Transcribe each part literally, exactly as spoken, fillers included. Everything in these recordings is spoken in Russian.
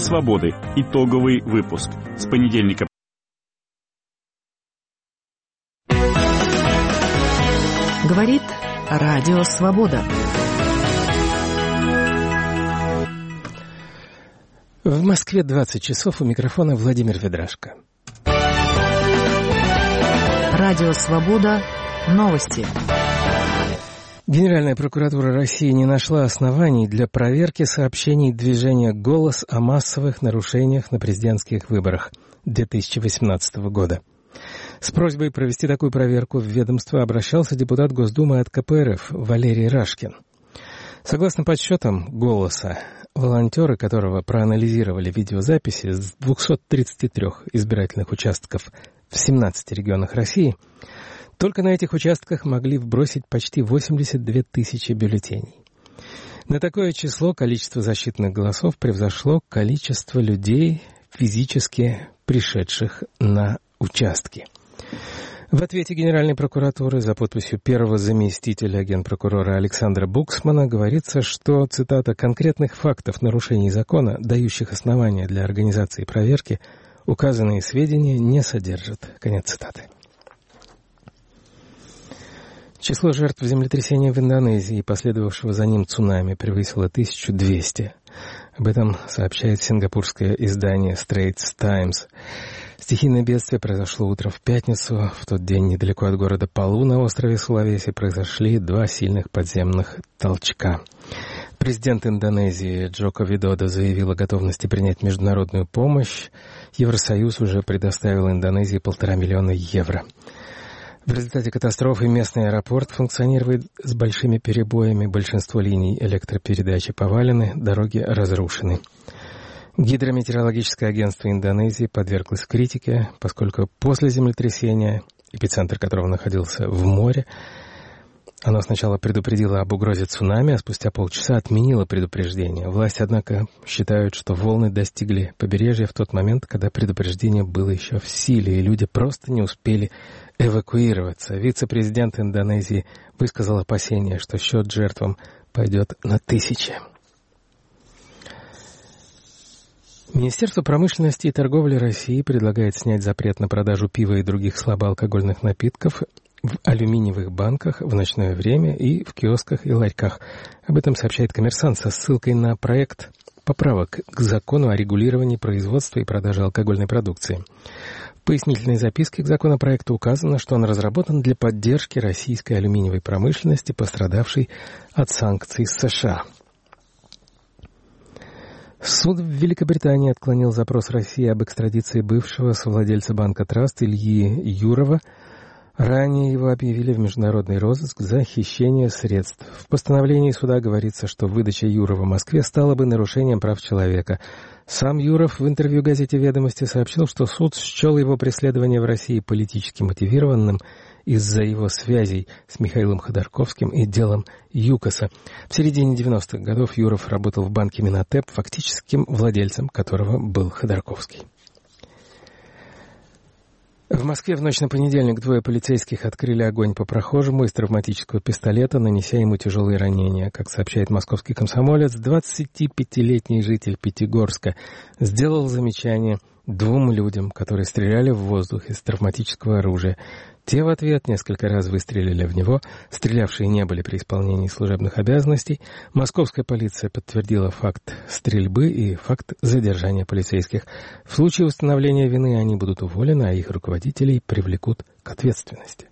Свободы». Итоговый выпуск. С понедельника. Говорит Радио Свобода. В Москве двадцать часов, у микрофона Владимир Ведрашко. Радио Свобода. Новости. Генеральная прокуратура России не нашла оснований для проверки сообщений движения «Голос» о массовых нарушениях на президентских выборах две тысячи восемнадцатого года. С просьбой провести такую проверку в ведомство обращался депутат Госдумы от ка пэ эр эф Валерий Рашкин. Согласно подсчетам «Голоса», волонтеры которого проанализировали видеозаписи с двухсот тридцати трёх избирательных участков в семнадцати регионах России, только на этих участках могли вбросить почти восемьдесят две тысячи бюллетеней. На такое число количество защитных голосов превзошло количество людей, физически пришедших на участки. В ответе Генеральной прокуратуры за подписью первого заместителя генпрокурора Александра Буксмана говорится, что, цитата, «конкретных фактов нарушений закона, дающих основания для организации проверки, указанные сведения не содержат». Конец цитаты. Число жертв землетрясения в Индонезии и последовавшего за ним цунами превысило тысячу двести. Об этом сообщает сингапурское издание Straits Times. Стихийное бедствие произошло утром в пятницу. В тот день недалеко от города Палу на острове Сулавеси произошли два сильных подземных толчка. Президент Индонезии Джоко Видодо заявил о готовности принять международную помощь. Евросоюз уже предоставил Индонезии полтора миллиона евро. В результате катастрофы местный аэропорт функционирует с большими перебоями. Большинство линий электропередачи повалены, дороги разрушены. Гидрометеорологическое агентство Индонезии подверглось критике, поскольку после землетрясения, эпицентр которого находился в море, оно сначала предупредило об угрозе цунами, а спустя полчаса отменило предупреждение. Власти, однако, считают, что волны достигли побережья в тот момент, когда предупреждение было еще в силе, и люди просто не успели эвакуироваться. Вице-президент Индонезии высказал опасение, что счет жертвам пойдет на тысячи. Министерство промышленности и торговли России предлагает снять запрет на продажу пива и других слабоалкогольных напитков в алюминиевых банках в ночное время и в киосках и ларьках. Об этом сообщает «Коммерсант» со ссылкой на проект поправок к закону о регулировании производства и продажи алкогольной продукции. В пояснительной записке к законопроекту указано, что он разработан для поддержки российской алюминиевой промышленности, пострадавшей от санкций США. Суд в Великобритании отклонил запрос России об экстрадиции бывшего совладельца банка «Траст» Ильи Юрова. Ранее его объявили в международный розыск за хищение средств. В постановлении суда говорится, что выдача Юрова в Москве стала бы нарушением прав человека. Сам Юров в интервью газете «Ведомости» сообщил, что суд счел его преследование в России политически мотивированным из-за его связей с Михаилом Ходорковским и делом ЮКОСа. В середине девяностых годов Юров работал в банке Минотеп, фактическим владельцем которого был Ходорковский. В Москве в ночь на понедельник двое полицейских открыли огонь по прохожему из травматического пистолета, нанеся ему тяжелые ранения. Как сообщает московский «Комсомолец», двадцатипятилетний житель Пятигорска сделал замечание двум людям, которые стреляли в воздух из травматического оружия. Те в ответ несколько раз выстрелили в него. Стрелявшие не были при исполнении служебных обязанностей. Московская полиция подтвердила факт стрельбы и факт задержания полицейских. В случае установления вины они будут уволены, а их руководителей привлекут к ответственности.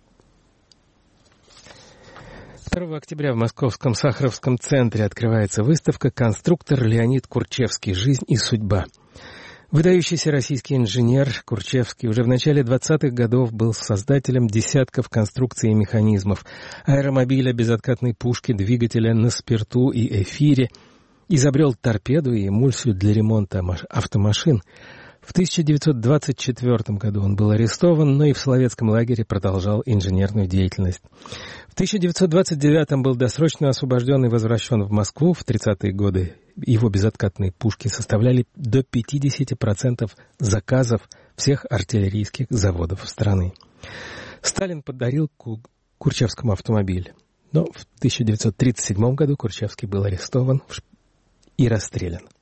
второго октября в Московском Сахаровском центре открывается выставка «Конструктор Леонид Курчевский. Жизнь и судьба». Выдающийся российский инженер Курчевский уже в начале двадцатых годов был создателем десятков конструкций и механизмов: аэромобиля, безоткатной пушки, двигателя на спирту и эфире, изобрел торпеду и эмульсию для ремонта автомашин. В тысяча девятьсот двадцать четвёртом году он был арестован, но и в Соловецком лагере продолжал инженерную деятельность. В тысяча девятьсот двадцать девятом был досрочно освобожден и возвращен в Москву. В тридцатые годы его безоткатные пушки составляли до пятьдесят процентов заказов всех артиллерийских заводов страны. Сталин подарил Курчевскому автомобиль, но в тысяча девятьсот тридцать седьмом году Курчевский был арестован и расстрелян.